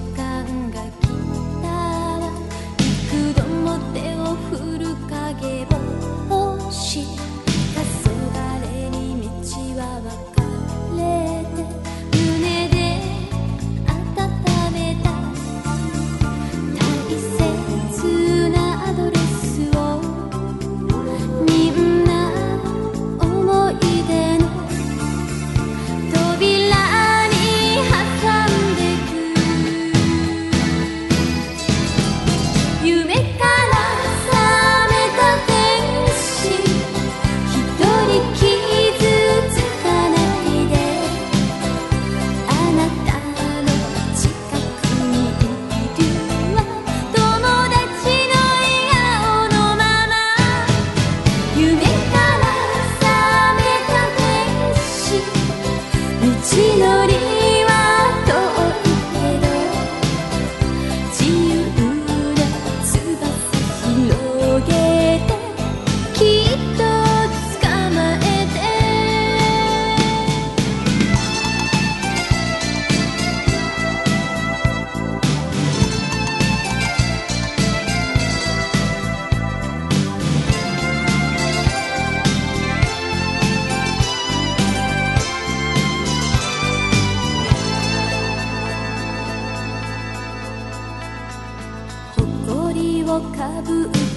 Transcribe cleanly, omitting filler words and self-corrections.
間が来たわ。幾度も手を振る影をし、黄昏に道は分かれて、胸で温めた大切なアドレスを、みんな思い出の扉に挟んでく。夢から覚めた天使、一人傷つかないで。あなたの近くにいるわ、友達の笑顔のまま。夢から覚めた天使、道のりは遠いけど、自由な翼広げて、きっと捕まえて。誇りをかぶって